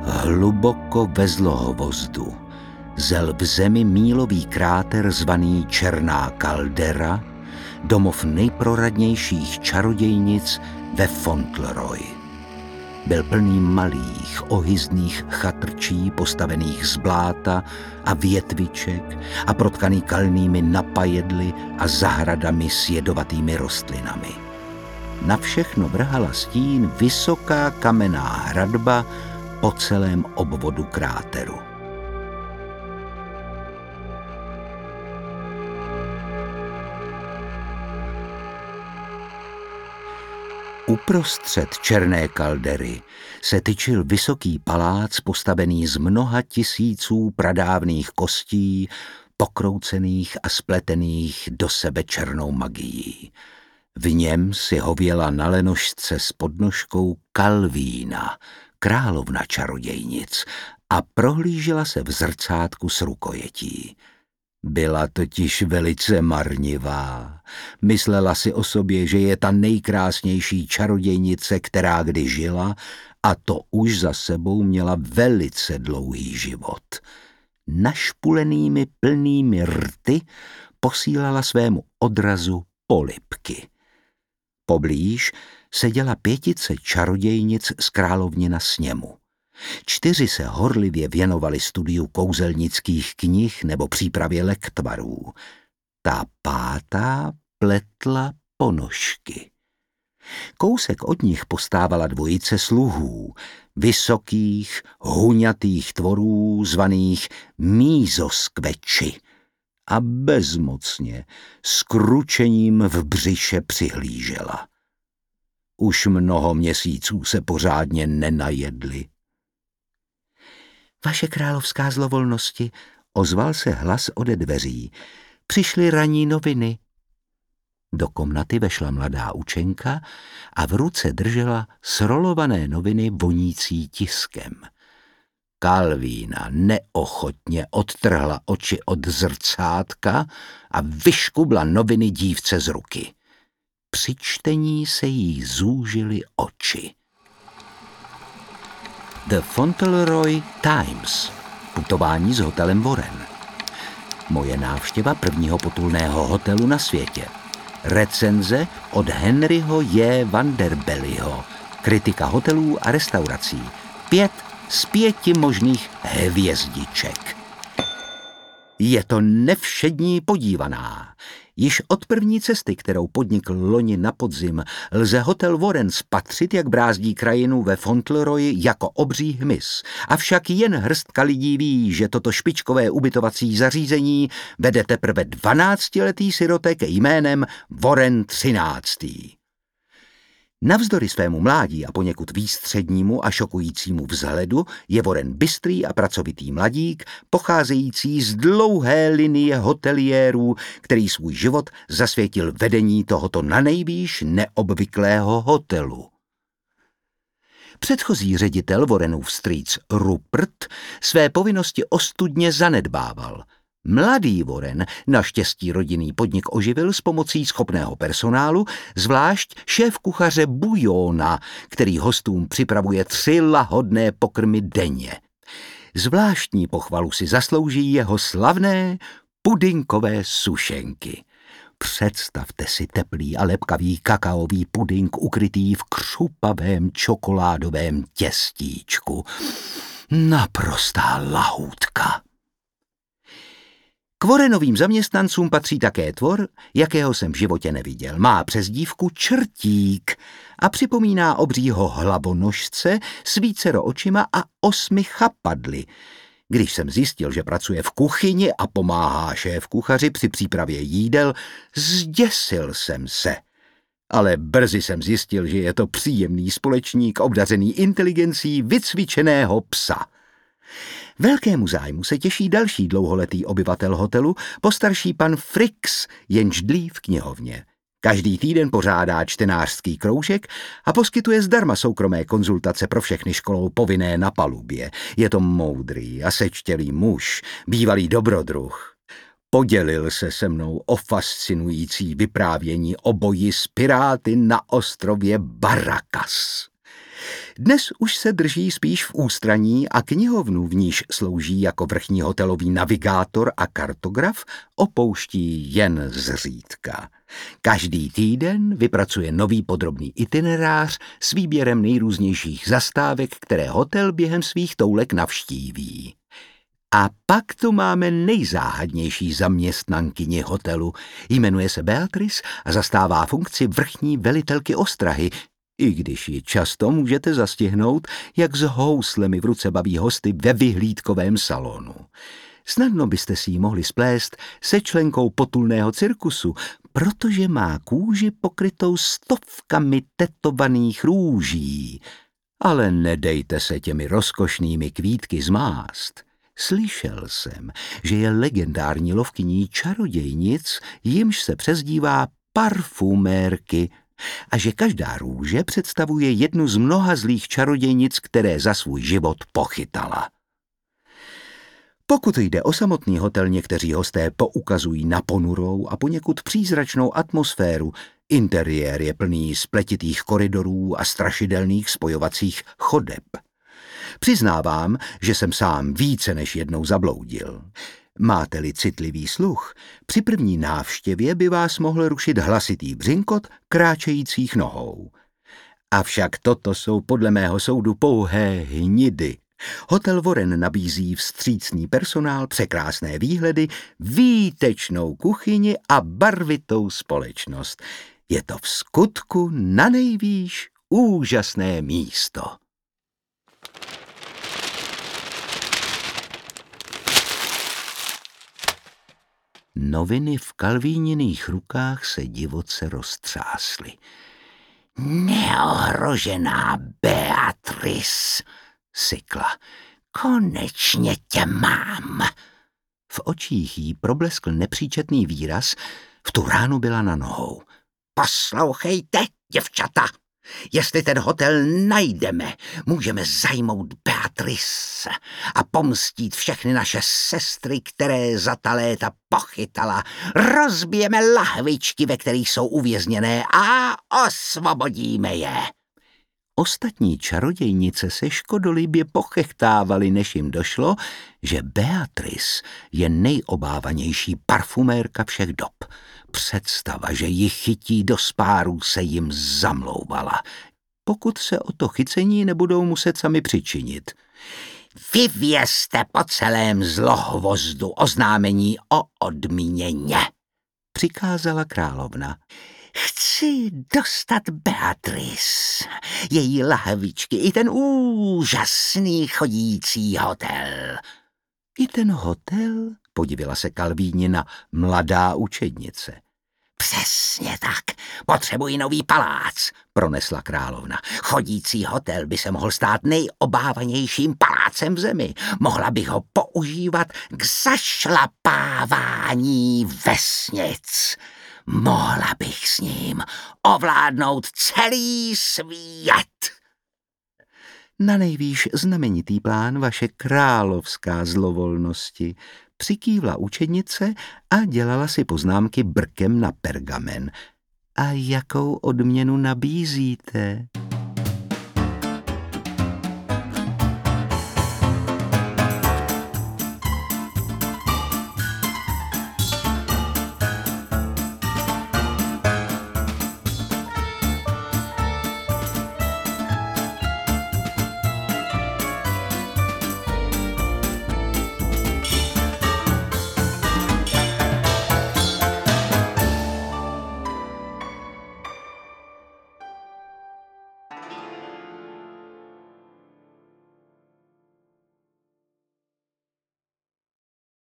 Hluboko ve zlohovozdu zel v zemi mílový kráter zvaný Černá kaldera, domov nejproradnějších čarodějnic ve Fauntleroy. Byl plný malých, ohyzných chatrčí postavených z bláta a větviček a protkaný kalnými napajedly a zahradami s jedovatými rostlinami. Na všechno vrhala stín vysoká kamenná hradba po celém obvodu kráteru. Uprostřed Černé kaldery se tyčil vysoký palác postavený z mnoha tisíců pradávných kostí, pokroucených a spletených do sebe černou magií. V něm si hověla na lenošce s podnožkou Kalvína, královna čarodějnic, a prohlížela se v zrcátku s rukojetí. Byla totiž velice marnivá. Myslela si o sobě, že je ta nejkrásnější čarodějnice, která kdy žila, a to už za sebou měla velice dlouhý život. Našpulenými plnými rty posílala svému odrazu polibky. Poblíž seděla 5 čarodějnic z královnina sněmu. 4 se horlivě věnovali studiu kouzelnických knih nebo přípravě lektvarů. Ta 5. pletla ponožky. Kousek od nich postávala 2 sluhů, vysokých, huňatých tvorů zvaných mízoskveči, a bezmocně s kručením v břiše přihlížela. Už mnoho měsíců se pořádně nenajedli. Vaše královská zlovolnosti, ozval se hlas ode dveří. Přišly ranní noviny. Do komnaty vešla mladá učenka a v ruce držela srolované noviny vonící tiskem. Kalvína neochotně odtrhla oči od zrcátka a vyškubla noviny dívce z ruky. Při čtení se jí zúžily oči. The Fauntleroy Times. Putování s hotelem Warren. Moje návštěva prvního potulného hotelu na světě. Recenze od Henryho J. Vanderbellyho. Kritika hotelů a restaurací. 5 z 5 možných hvězdiček. Je to nevšední podívaná. Již od první cesty, kterou podnikl loni na podzim, lze hotel Warren spatřit, jak brázdí krajinu ve Fauntleroyi jako obří hmyz. Avšak jen hrstka lidí ví, že toto špičkové ubytovací zařízení vede teprve 12letý sirotek jménem Warren 13. Navzdory svému mládí a poněkud výstřednímu a šokujícímu vzhledu je Warren bystrý a pracovitý mladík, pocházející z dlouhé linie hoteliérů, který svůj život zasvětil vedení tohoto nanejvýš neobvyklého hotelu. Předchozí ředitel Warrenův strýc Rupert své povinnosti ostudně zanedbával. Mladý Warren naštěstí rodinný podnik oživil s pomocí schopného personálu, zvlášť šéfkuchaře Bujona, který hostům připravuje 3 lahodné pokrmy denně. Zvláštní pochvalu si zaslouží jeho slavné pudinkové sušenky. Představte si teplý a lepkavý kakaový pudink ukrytý v křupavém čokoládovém těstíčku. Naprostá lahůdka. K Warrenovým zaměstnancům patří také tvor, jakého jsem v životě neviděl. Má přezdívku Čertík a připomíná obřího hlavonožce s vícero očima a 8 chapadly. Když jsem zjistil, že pracuje v kuchyni a pomáhá šéfkuchaři při přípravě jídel, zděsil jsem se. Ale brzy jsem zjistil, že je to příjemný společník obdařený inteligencí vycvičeného psa. Velkému zájmu se těší další dlouholetý obyvatel hotelu, postarší pan Frix, jenž dlí v knihovně. Každý týden pořádá čtenářský kroužek a poskytuje zdarma soukromé konzultace pro všechny školou povinné na palubě. Je to moudrý a sečtělý muž, bývalý dobrodruh. Podělil se se mnou o fascinující vyprávění o boji s piráty na ostrově Baracas. Dnes už se drží spíš v ústraní a knihovnu, v níž slouží jako vrchní hotelový navigátor a kartograf, opouští jen zřídka. Každý týden vypracuje nový podrobný itinerář s výběrem nejrůznějších zastávek, které hotel během svých toulek navštíví. A pak tu máme nejzáhadnější zaměstnankyni hotelu. Jmenuje se Beatrice a zastává funkci vrchní velitelky ostrahy, i když ji často můžete zastihnout, jak s houslemi v ruce baví hosty ve vyhlídkovém salonu. Snadno byste si ji mohli splést se členkou potulného cirkusu, protože má kůži pokrytou stovkami tetovaných růží. Ale nedejte se těmi rozkošnými kvítky zmást. Slyšel jsem, že je legendární lovkyní čarodějnic, jimž se přezdívá parfumérky, a že každá růže představuje jednu z mnoha zlých čarodějnic, které za svůj život pochytala. Pokud jde o samotný hotel, někteří hosté poukazují na ponurou a poněkud přízračnou atmosféru. Interiér je plný spletitých koridorů a strašidelných spojovacích chodeb. Přiznávám, že jsem sám více než jednou zabloudil. Máte-li citlivý sluch, při první návštěvě by vás mohl rušit hlasitý břinkot kráčejících nohou. Avšak toto jsou podle mého soudu pouhé hnidy. Hotel Warren nabízí vstřícný personál, překrásné výhledy, výtečnou kuchyni a barvitou společnost. Je to vskutku nanejvýš úžasné místo. Noviny v Kalvíniných rukách se divoce roztřásly. Neohrožená Beatrice, sykla. Konečně tě mám. V očích jí probleskl nepříčetný výraz, v tu ránu byla na nohou. Poslouchejte, děvčata, jestli ten hotel najdeme, můžeme zajmout Beatrice a pomstít všechny naše sestry, které za ta léta pochytala. Rozbijeme lahvičky, ve kterých jsou uvězněné, a osvobodíme je. Ostatní čarodějnice se škodolibě pochechtávali, než jim došlo, že Beatrice je nejobávanější parfumérka všech dob. Představa, že ji chytí do spáru, se jim zamlouvala, pokud se o to chycení nebudou muset sami přičinit. Vyvězte po celém zlohvozdu oznámení o odměně, přikázala královna. Chci dostat Beatrice, její lahvičky i ten úžasný chodící hotel. I ten hotel? Podivila se Kalvínina, mladá učednice. Přesně tak, potřebuji nový palác, pronesla královna. Chodící hotel by se mohl stát nejobávanějším palácem v zemi. Mohla bych ho používat k zašlapávání vesnic. Mohla bych s ním ovládnout celý svět. Nanejvýš znamenitý plán, vaše královská zlovolnosti, přikývla učednice a dělala si poznámky brkem na pergamen. A jakou odměnu nabízíte?